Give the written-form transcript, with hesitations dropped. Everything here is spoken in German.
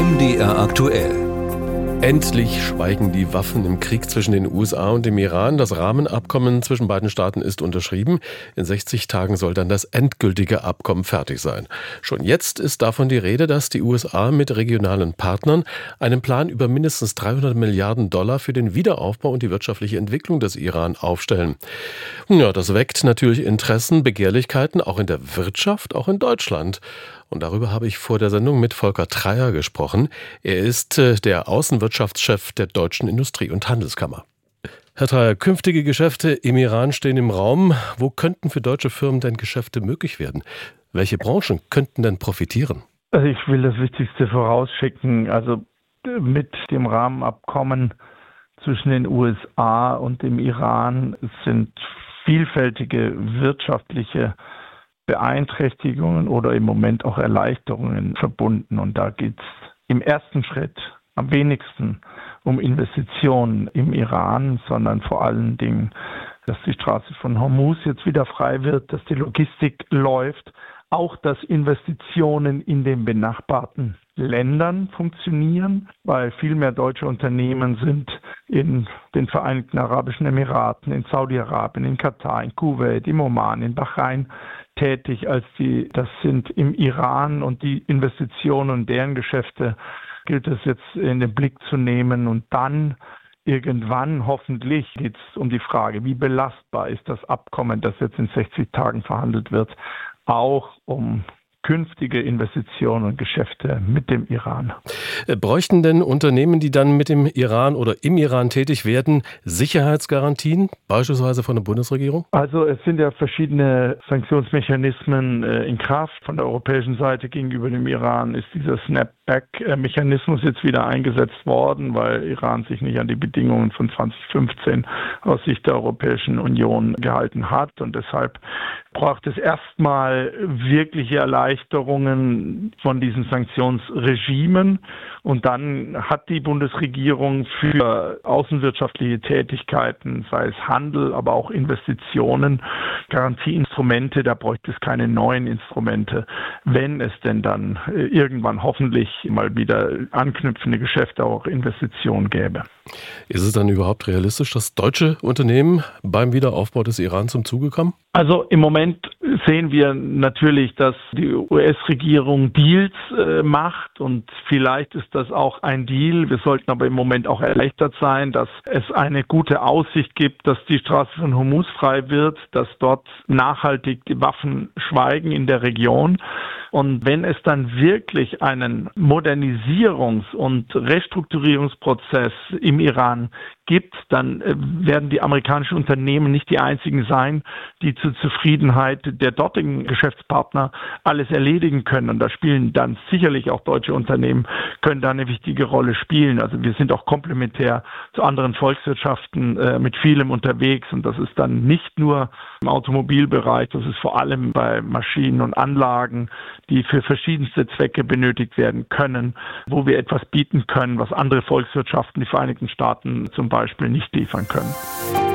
MDR aktuell. Endlich schweigen die Waffen im Krieg zwischen den USA und dem Iran. Das Rahmenabkommen zwischen beiden Staaten ist unterschrieben. In 60 Tagen soll dann das endgültige Abkommen fertig sein. Schon jetzt ist davon die Rede, dass die USA mit regionalen Partnern einen Plan über mindestens $300 Milliarden für den Wiederaufbau und die wirtschaftliche Entwicklung des Iran aufstellen. Ja, das weckt natürlich Interessen, Begehrlichkeiten, auch in der Wirtschaft, auch in Deutschland. Und darüber habe ich vor der Sendung mit Volker Treyer gesprochen. Er ist der Außenwirtschaftschef der Deutschen Industrie- und Handelskammer. Herr Treyer, künftige Geschäfte im Iran stehen im Raum. Wo könnten für deutsche Firmen denn Geschäfte möglich werden? Welche Branchen könnten denn profitieren? Also ich will das Wichtigste vorausschicken. Also mit dem Rahmenabkommen zwischen den USA und dem Iran sind vielfältige wirtschaftliche Beeinträchtigungen oder im Moment auch Erleichterungen verbunden. Und da geht es im ersten Schritt am wenigsten um Investitionen im Iran, sondern vor allen Dingen, dass die Straße von Hormuz jetzt wieder frei wird, dass die Logistik läuft, auch dass Investitionen in den benachbarten Ländern funktionieren, weil viel mehr deutsche Unternehmen sind in den Vereinigten Arabischen Emiraten, in Saudi-Arabien, in Katar, in Kuwait, im Oman, in Bahrain tätig, als das sind im Iran, und die Investitionen und deren Geschäfte gilt es jetzt in den Blick zu nehmen. Und dann irgendwann hoffentlich geht es um die Frage, wie belastbar ist das Abkommen, das jetzt in 60 Tagen verhandelt wird, auch um künftige Investitionen und Geschäfte mit dem Iran. Bräuchten denn Unternehmen, die dann mit dem Iran oder im Iran tätig werden, Sicherheitsgarantien, beispielsweise von der Bundesregierung? Also es sind ja verschiedene Sanktionsmechanismen in Kraft. Von der europäischen Seite gegenüber dem Iran ist dieser Snapback-Mechanismus jetzt wieder eingesetzt worden, weil Iran sich nicht an die Bedingungen von 2015 aus Sicht der Europäischen Union gehalten hat. Und deshalb braucht es erstmal wirkliche Erleichterungen von diesen Sanktionsregimen. Und dann hat die Bundesregierung für außenwirtschaftliche Tätigkeiten, sei es Handel, aber auch Investitionen, Garantieinstrumente. Da bräuchte es keine neuen Instrumente, wenn es denn dann irgendwann hoffentlich mal wieder anknüpfende Geschäfte, auch Investitionen gäbe. Ist es dann überhaupt realistisch, dass deutsche Unternehmen beim Wiederaufbau des Iran zum Zuge kommen? Also im Moment sehen wir natürlich, dass die US-Regierung Deals macht, und vielleicht ist das auch ein Deal. Wir sollten aber im Moment auch erleichtert sein, dass es eine gute Aussicht gibt, dass die Straße von Hormuz frei wird, dass dort nachhaltig die Waffen schweigen in der Region. Und wenn es dann wirklich einen Modernisierungs- und Restrukturierungsprozess im Iran gibt, dann werden die amerikanischen Unternehmen nicht die einzigen sein, die zur Zufriedenheit der dortigen Geschäftspartner alles erledigen können. Und da spielen dann sicherlich auch deutsche Unternehmen, können da eine wichtige Rolle spielen. Also wir sind auch komplementär zu anderen Volkswirtschaften mit vielem unterwegs. Und das ist dann nicht nur im Automobilbereich, das ist vor allem bei Maschinen und Anlagen, die für verschiedenste Zwecke benötigt werden können, wo wir etwas bieten können, was andere Volkswirtschaften, die Vereinigten Staaten zum Beispiel, nicht liefern können.